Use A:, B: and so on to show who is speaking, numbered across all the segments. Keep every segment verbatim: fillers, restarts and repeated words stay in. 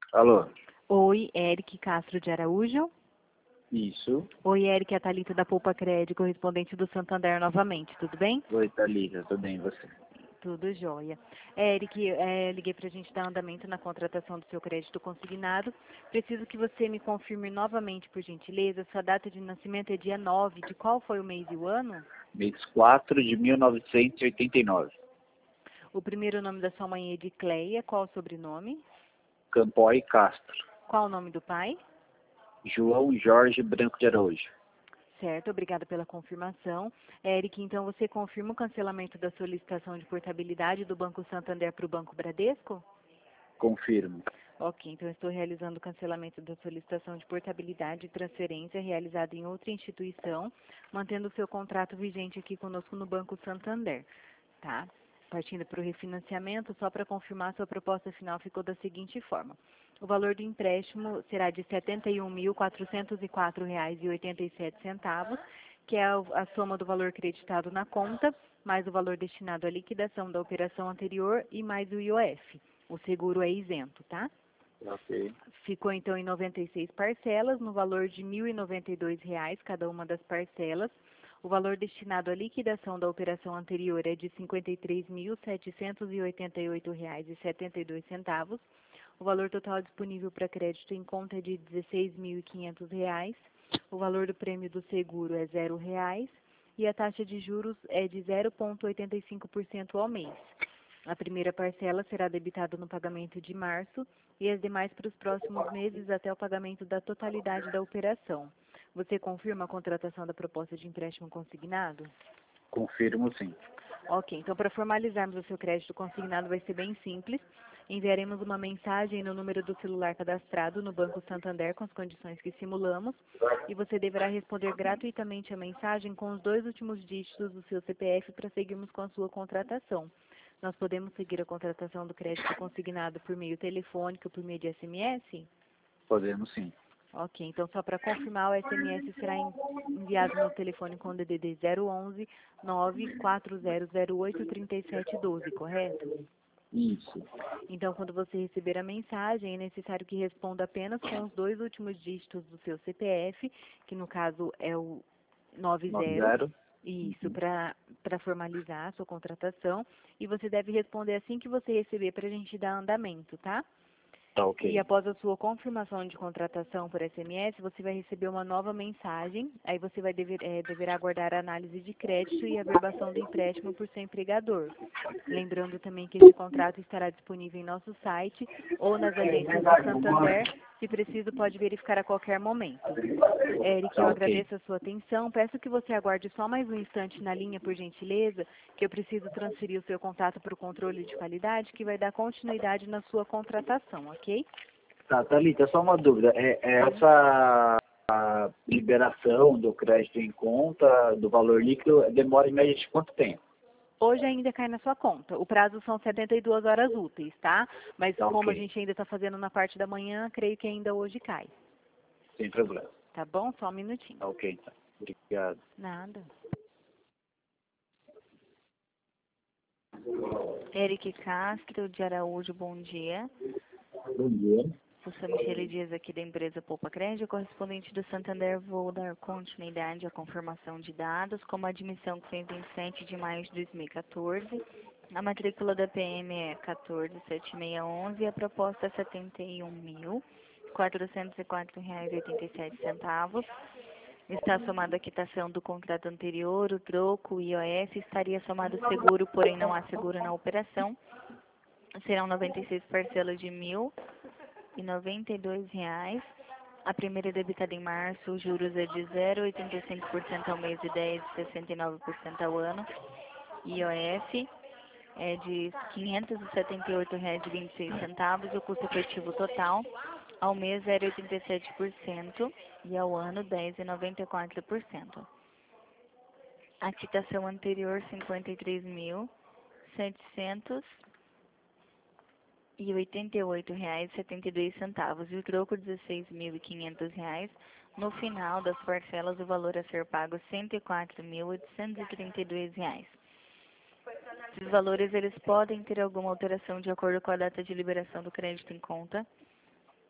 A: Alô?
B: Oi, Eric Castro de Araújo.
A: Isso.
B: Oi, Eric, é a Thalita da Poupa Crédito, correspondente do Santander novamente, tudo bem?
A: Oi, Thalita, tudo bem, e você?
B: Tudo jóia. Eric, é, liguei para a gente dar andamento na contratação do seu crédito consignado. Preciso que você me confirme novamente, por gentileza, sua data de nascimento é dia nove. De qual foi o mês e o ano?
A: Mês quatro de mil novecentos e oitenta e nove.
B: O primeiro nome da sua mãe é Edicleia. Qual o sobrenome?
A: Campoy Castro.
B: Qual o nome do pai?
A: João Jorge Branco de Araújo.
B: Certo, obrigada pela confirmação. Eric, então você confirma o cancelamento da solicitação de portabilidade do Banco Santander para o Banco Bradesco?
A: Confirmo.
B: Ok, então estou realizando o cancelamento da solicitação de portabilidade e transferência realizada em outra instituição, mantendo o seu contrato vigente aqui conosco no Banco Santander, tá? Partindo para o refinanciamento, só para confirmar, sua proposta final ficou da seguinte forma. O valor do empréstimo será de setenta e um mil, quatrocentos e quatro reais e oitenta e sete centavos, que é a soma do valor creditado na conta, mais o valor destinado à liquidação da operação anterior e mais o I O F. O seguro é isento, tá?
A: Ok.
B: Ficou então em noventa e seis parcelas, no valor de mil e noventa e dois reais cada uma das parcelas. O valor destinado à liquidação da operação anterior é de cinquenta e três mil, setecentos e oitenta e oito reais e setenta e dois centavos. O valor total disponível para crédito em conta é de dezesseis mil e quinhentos reais. O valor do prêmio do seguro é zero reais e a taxa de juros é de zero vírgula oitenta e cinco por cento ao mês. A primeira parcela será debitada no pagamento de março e as demais para os próximos meses até o pagamento da totalidade da operação. Você confirma a contratação da proposta de empréstimo consignado?
A: Confirmo, sim.
B: Ok, então para formalizarmos o seu crédito consignado vai ser bem simples. Enviaremos uma mensagem no número do celular cadastrado no Banco Santander com as condições que simulamos e você deverá responder gratuitamente a mensagem com os dois últimos dígitos do seu C P F para seguirmos com a sua contratação. Nós podemos seguir a contratação do crédito consignado por meio telefônico ou por meio de S M S?
A: Podemos, sim.
B: Ok, então só para confirmar, o S M S será enviado no telefone com D D D zero onze, nove quatro zero zero oito, três sete um dois, correto?
A: Isso.
B: Então, quando você receber a mensagem, é necessário que responda apenas com os dois últimos dígitos do seu C P F, que no caso é o nove zero.
A: Zero.
B: Isso, para para formalizar a sua contratação. E você deve responder assim que você receber para a gente dar andamento, tá?
A: Tá
B: E
A: ok.
B: após a sua confirmação de contratação por S M S, você vai receber uma nova mensagem. Aí você vai dever, é, deverá aguardar a análise de crédito e a verbação do empréstimo por seu empregador. Lembrando também que esse contrato estará disponível em nosso site ou nas agências do Santander. Se preciso, pode verificar a qualquer momento. Eric, eu
A: Tá ok.
B: agradeço a sua atenção. Peço que você aguarde só mais um instante na linha, por gentileza, que eu preciso transferir o seu contato para o controle de qualidade, que vai dar continuidade na sua contratação, ok?
A: Tá, Thalita, só uma dúvida. É, é essa a liberação do crédito em conta, do valor líquido, demora em média de quanto tempo?
B: Hoje ainda cai na sua conta. O prazo são setenta e duas horas úteis, tá? Mas
A: Tá
B: como a
A: ok.
B: gente ainda está fazendo na parte da manhã, creio que ainda hoje cai.
A: Sem problema.
B: Tá bom? Só um minutinho.
A: Tá ok, então. Obrigado.
B: Nada. Eric Castro de Araújo, bom dia.
A: Bom dia.
B: Eu sou Michele Dias aqui da empresa Poupa Crédito, correspondente do Santander. Vou dar continuidade à confirmação de dados, como a admissão que foi em vinte e sete de maio de dois mil e quatorze. A matrícula da P M é quatorze sete seis onze e a proposta é setenta e um mil, quatrocentos e quatro reais e oitenta e sete centavos. Está somada a quitação do contrato anterior, o troco, o I O F, estaria somado o seguro, porém não há seguro na operação. Serão noventa e seis parcelas de mil e noventa e dois reais. A primeira é debitada em março, os juros é de zero vírgula oitenta e cinco por cento ao mês e dez vírgula sessenta e nove por cento ao ano. I O F é de quinhentos e setenta e oito reais e vinte e seis centavos. O custo efetivo total ao mês é zero vírgula oitenta e sete por cento e ao ano dez vírgula noventa e quatro por cento. A quitação anterior cinquenta e três mil, setecentos e oitenta e oito reais e setenta e dois centavos e o troco dezesseis mil e quinhentos reais. No final das parcelas, o valor a ser pago cento e quatro mil, oitocentos e trinta e dois reais. Esses valores eles podem ter alguma alteração de acordo com a data de liberação do crédito em conta.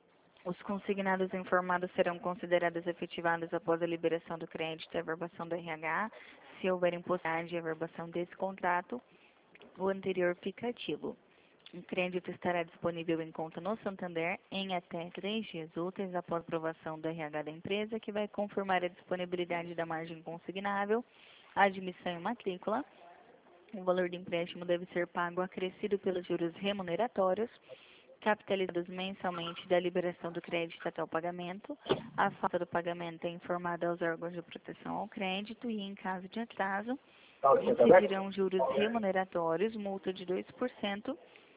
B: Os consignados informados serão considerados efetivados após a liberação do crédito e averbação do R H. Se houver impossibilidade de averbação desse contrato, o anterior fica ativo. O crédito estará disponível em conta no Santander em até três dias úteis após a aprovação do R H da empresa, que vai confirmar a disponibilidade da margem consignável, a admissão e matrícula. O valor do empréstimo deve ser pago acrescido pelos juros remuneratórios, capitalizados mensalmente da liberação do crédito até o pagamento. A falta do pagamento é informada aos órgãos de proteção ao crédito e, em caso de atraso, incidirão juros remuneratórios, multa de dois por cento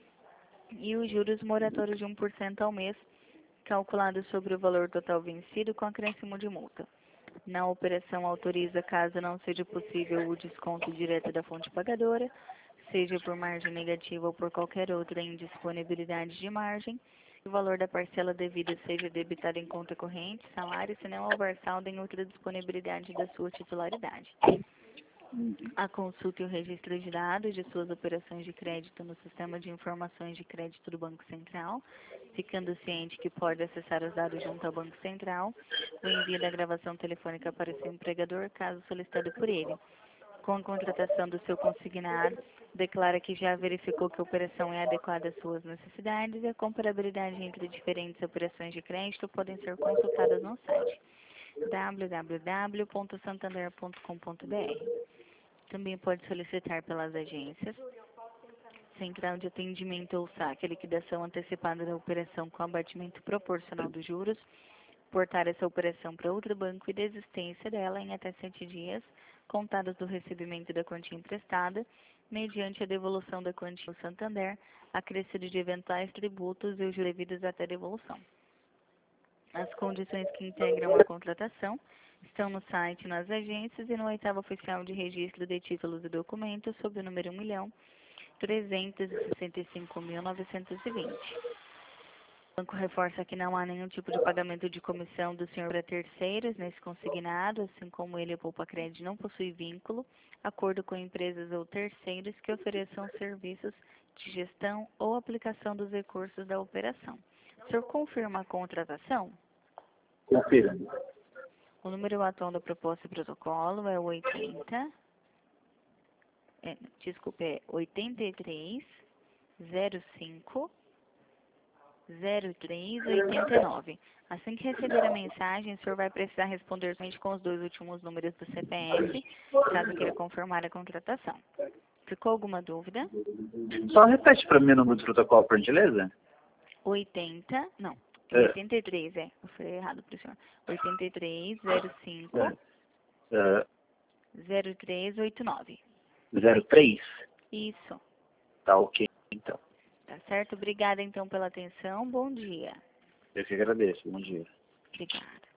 B: e os juros moratórios de um por cento ao mês, calculados sobre o valor total vencido com acréscimo de multa. Na operação, autoriza, caso não seja possível, o desconto direto da fonte pagadora, seja por margem negativa ou por qualquer outra indisponibilidade de margem. O valor da parcela devida seja debitado em conta corrente, salário, se não houver saldo em outra disponibilidade da sua titularidade. A consulta e o registro de dados de suas operações de crédito no Sistema de Informações de Crédito do Banco Central, ficando ciente que pode acessar os dados junto ao Banco Central, o envio da gravação telefônica para o seu empregador, caso solicitado por ele. Com a contratação do seu consignado, declara que já verificou que a operação é adequada às suas necessidades e a comparabilidade entre diferentes operações de crédito podem ser consultadas no site w w w ponto santander ponto com ponto b r. Também pode solicitar pelas agências Central de Atendimento ou saque a liquidação antecipada da operação com abatimento proporcional dos juros, portar essa operação para outro banco e desistência dela em até sete dias, contados do recebimento da quantia emprestada, mediante a devolução da quantia ao Santander, acrescido de eventuais tributos e os devidos até devolução. As condições que integram a contratação estão no site, nas agências e no oitavo oficial de registro de títulos e documentos sob o número um milhão trezentos e sessenta e cinco mil novecentos e vinte. O banco reforça que não há nenhum tipo de pagamento de comissão do senhor para terceiros nesse consignado, assim como ele, a Poupa Crédito, não possui vínculo, acordo com empresas ou terceiros que ofereçam serviços de gestão ou aplicação dos recursos da operação. O senhor confirma a contratação?
A: Confira.
B: O número atual da proposta e protocolo é oitenta, é, desculpe, é oitenta e três, zero cinco, zero três, oitenta e nove. Assim que receber a mensagem, o senhor vai precisar responder somente com os dois últimos números do C P F, caso queira confirmar a contratação. Ficou alguma dúvida?
A: Só repete para mim o número do protocolo, por gentileza.
B: oitenta, não,
A: É.
B: oitenta e três, é, eu falei errado para o senhor. oitenta e três, zero cinco,
A: É.
B: zero três, oito nove.
A: zero três?
B: Isso.
A: Tá ok, então.
B: Tá certo? Obrigada, então, pela atenção. Bom dia.
A: Eu que agradeço. Bom dia.
B: Obrigada.